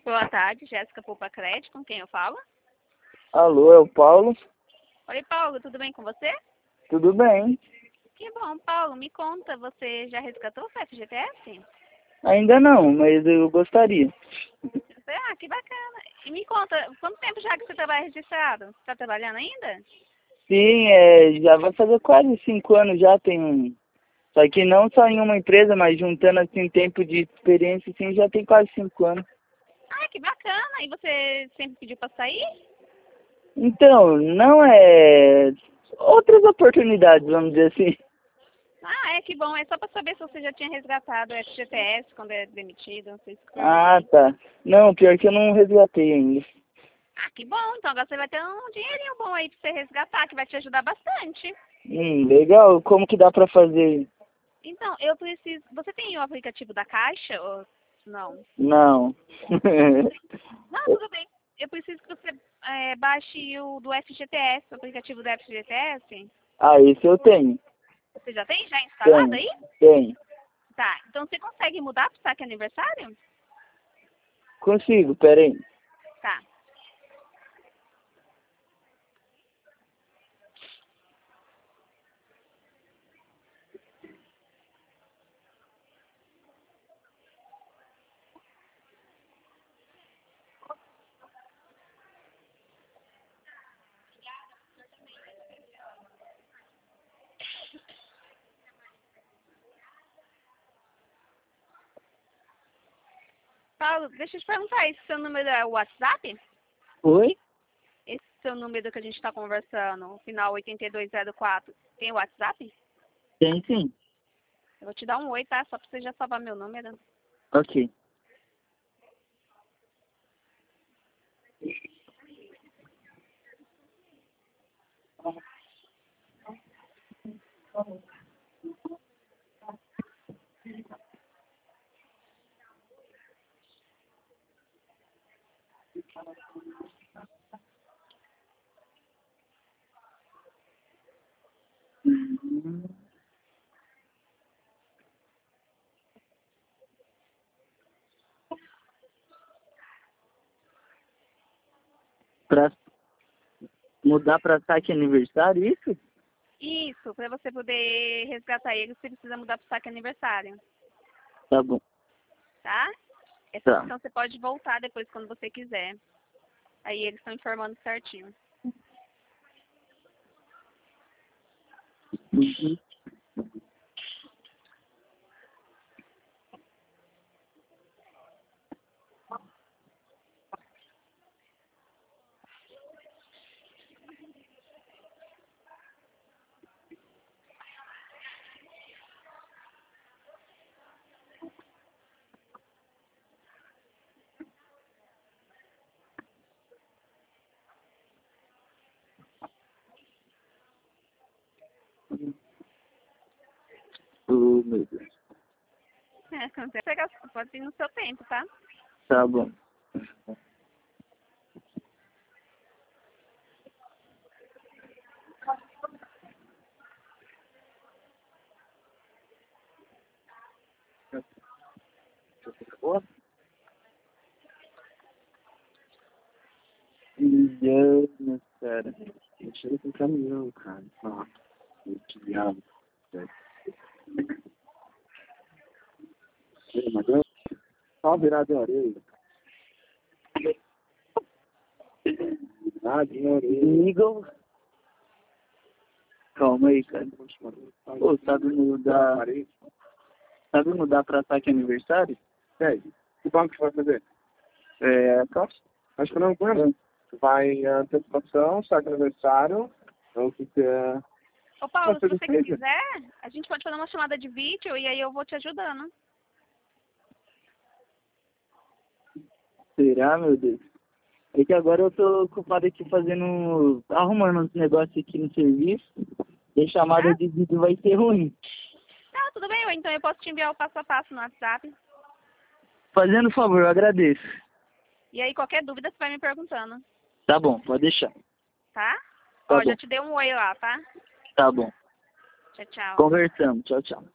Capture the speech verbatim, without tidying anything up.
Boa tarde, Jéssica Poupa Crédito, com quem eu falo? Alô, é o Paulo? Oi, Paulo, tudo bem com você? Tudo bem? Que bom, Paulo, me conta, você já resgatou o F G T S? Ainda não, mas eu gostaria. Ah, que bacana. E me conta, quanto tempo já que você trabalha registrado? Você está trabalhando ainda? Sim, é, já vai fazer quase cinco anos já, tem um... Só que não só em uma empresa, mas juntando assim tempo de experiência, assim, já tem quase cinco anos. Ah, que bacana. E você sempre pediu para sair? Então, não é... Outras oportunidades, vamos dizer assim. Ah, é que bom. É só para saber se você já tinha resgatado o F G T S quando é demitido. Não sei se Ah, tá. Não, pior que eu não resgatei ainda. Ah, que bom. Então agora você vai ter um dinheirinho bom aí para você resgatar, que vai te ajudar bastante. Hum, legal. Como que dá pra fazer? Então, eu preciso... Você tem o aplicativo da Caixa ou não? Não. Não, tudo bem. Eu preciso que você é, baixe o do F G T S, o aplicativo do F G T S. Ah, isso eu tenho. Você já tem já instalado Tenho, aí? tenho. Tá. Então você consegue mudar para o saque aniversário? Consigo, peraí. Tá. Paulo, deixa eu te perguntar, esse seu número é o WhatsApp? Oi? Esse seu número que a gente está conversando, o final oito dois zero quatro, tem o WhatsApp? Tem sim. Eu vou te dar um oi, tá? Só para você já salvar meu número. Ok. Pra mudar pra saque aniversário, isso? Isso, para você poder resgatar ele, você precisa mudar para o saque aniversário, Tá bom. tá? Essa Tá. opção você pode voltar depois quando você quiser. Aí eles estão informando certinho. Uhum. Oh, meu Deus. É, quando você pegar, pode ir no seu tempo, tá? Tá bom. Milhões, cara. Chega com caminhão, cara. Nossa, que diabo. Só virar de orelha. Ah, de orelha. Igor. Calma aí, cara. Pô, sabe mudar... Sabe mudar pra saque aniversário? É, que banco que você vai fazer? É, Caixa. Acho que não lembro. Vai em antecipação, saque aniversário, ou fica... Ô, Paulo, se Nossa, você difícil. quiser, a gente pode fazer uma chamada de vídeo e aí eu vou te ajudando. Será, meu Deus? É que agora eu tô ocupado aqui fazendo... Arrumando uns negócios aqui no serviço. E a chamada Ah, de vídeo vai ser ruim. não, tudo bem, ou então eu posso te enviar o passo a passo no WhatsApp. Fazendo favor, eu agradeço. E aí qualquer dúvida você vai me perguntando, Tá bom, pode deixar. tá? Tá Ó, bom, já te dei um oi lá, tá? tá bom. Tchau, tchau. Conversamos. Tchau, tchau.